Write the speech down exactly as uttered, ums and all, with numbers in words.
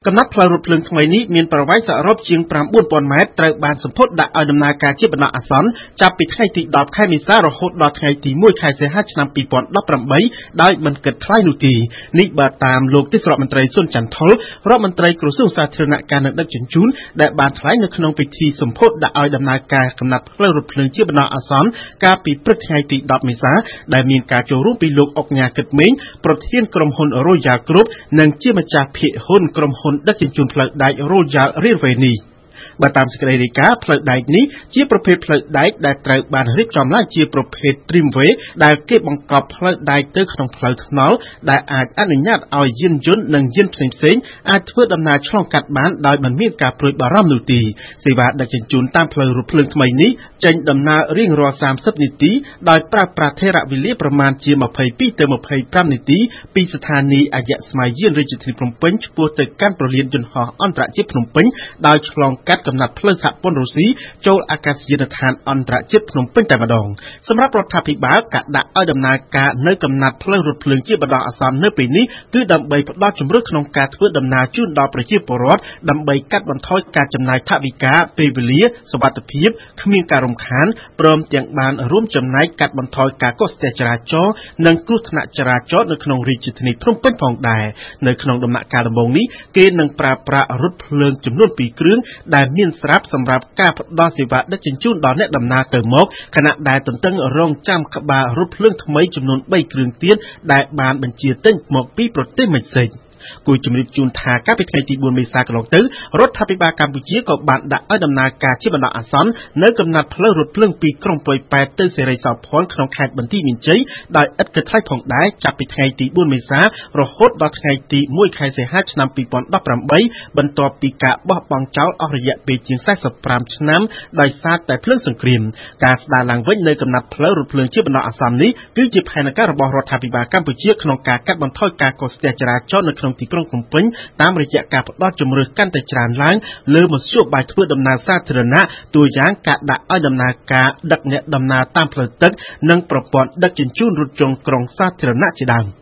កំណត់ផ្លូវរថភ្លើងថ្មីនេះមានប្រវែងសរុបជាង ប្រាំបួនពាន់ ម៉ែត្រត្រូវបានសម្ពោធដាក់ឲ្យដំណើរការជាបណ្ដោះអាសន្នចាប់ពីថ្ងៃទី ដប់ ខែមេសារហូតដល់ថ្ងៃទី មួយ ខែសីហាឆ្នាំ ពីរពាន់ដប់ប្រាំបី ដោយមិនគិតថ្លៃនោះទេនេះបើតាមលោកទេសរដ្ឋមន្ត្រីសុនច័ន្ទថុលរដ្ឋមន្ត្រីក្រសួងសាធារណការនិងដឹកជញ្ជូនដែលបានថ្លែងនៅក្នុងពិធីសម្ពោធដាក់ឲ្យដំណើរការកំណត់ផ្លូវរថភ្លើងជាបណ្ដោះអាសន្នកាលពីព្រឹកថ្ងៃទី ដប់ មេសាដែលមានការចូលរួមពីលោកអុកញ៉ាគិតមេងប្រធានក្រុមហ៊ុន Royal Group និងជាម្ចាស់ភាគហ៊ុនក្រុមហ៊ុនដឹកជញ្ជូនផ្លូវដែក Royal Railway នេះបើតាមសេចក្តីរាយការណ៍ផ្លូវដែកនេះជាប្រភេទផ្លូវដែកដែលត្រូវបានរៀបចំឡើងជាប្រភេទ Trimway ដែលគេបង្កប់ផ្លូវដែកទៅក្នុងផ្លូវថ្នល់ដែលអាចអនុញ្ញាតឲ្យយានយន្តនិងយានផ្សេងៗអាចធ្វើដំណើរឆ្លងកាត់បានដោយមិនមានការព្រួយបារម្ភនោះទេសេវាដឹកជញ្ជូនតាមផ្លូវរថភ្លើងថ្មីនេះចេញដំណើររៀងរាល់សាមសិបនាទីដោយប្រើប្រាស់ថេរវេលាប្រមាណជា ម្ភៃពីរ ទៅ ម្ភៃប្រាំ នាទីពីស្ថានីយ៍អយស្ម័យយានរាជធានីភ្នំពេញឆ្ពោះទៅកាន់ព្រលានយន្តហោះអន្តរជាតិភ្នំពេញដោយឆ្លងកាត់កំណត់ផ្លូវសហព័ន្ធរុស្ស៊ីចូលអាកាសយានដ្ឋានអន្តរជាតិភ្នំពេញតែម្ដងសម្រាប់រដ្ឋាភិបាលការដាក់ឲ្យដំណើរការនៅកំណត់ផ្លូវរថភ្លើងជាបណ្ដោះអាសន្ននៅពេលនេះគឺដើម្បីផ្ដល់ជំរឿនក្នុងការធ្វើដំណើរជូនដល់ប្រជាពលរដ្ឋដើម្បីកាត់បន្ថយការចំណាយថវិកាពេលវេលាសុវត្ថិភាពគ្មានការរំខានព្រមទាំងបានរួមចំណែកកាត់បន្ថយការកកស្ទះចរាចរណ៍និងគ្រោះថ្នាក់ចរាចរណ៍នៅក្នុងរាជធានីភ្នំពេញផងដែរនៅក្នុងដំណាក់កាលដំបូងនេះគេនឹងប្រើប្រាស់រថភ្លើងចំនួនពីរគ្រឿងដែលមានស្រាប់សម្រាប់ការផ្ដល់សេវាដឹកជញ្ជូនដល់អ្នកដំណើរទៅមកខណៈដែលទន្ទឹងរង់ចាំក្បាលរថភ្លើងថ្មីចំនួនបីគ្រឿងទៀតដែលបានបញ្ជាទិញមកពីប្រទេសមិចស៊ិកគួរជំរាបជូនថាកាលពីថ្ងៃទី បួន មេសាកន្លងទៅរដ្ឋាភិបាលកម្ពុជាក៏បានដាក់ឲ្យដំណើរការជាបណ្ដោះអាសន្ននៅកំណត់ផ្លូវរថភ្លើងពីក្រុងព្រៃប៉ែតទៅសេរីសោភ័ណ្ឌក្នុងខេត្តបន្ទាយមានជ័យដោយឥតគិតថ្លៃផងដែរចាប់ពីថ្ងៃទី បួន មេសារហូតដល់ថ្ងៃទី មួយ ខែសីហាឆ្នាំ ពីរពាន់ដប់ប្រាំបីបន្ទាប់ពីការបោះបង់ចោលអស់រយៈពេលជាង សែសិបប្រាំ ឆ្នាំដោយសារតែភ្លើងសង្គ្រាមការស្ដារឡើងវិញនៅកំណត់ផ្លូវរថភ្លើងជាបណ្ដោះអាសន្ននេះគឺជាផែនការរបស់រដ្ឋាភិបាលកម្ពុជាក្នុងការកាត់បន្ថយការកកស្ទះចរាចរណ៍នៅក្នុងទីក្រុងភ្នំពេញតាមរយៈការផ្ដល់ជំរឿនកាន់តែច្រើនឡើងលើមធ្យោបាយធ្វើដំណើរសាធារណៈតួយ៉ាងការដាក់ឲ្យដំណើរការដឹកអ្នកដំណើរតាមផ្លូវទឹកនិងប្រព័ន្ធដឹកជញ្ជូនរថយន្តក្រុងសាធារណៈជាដើម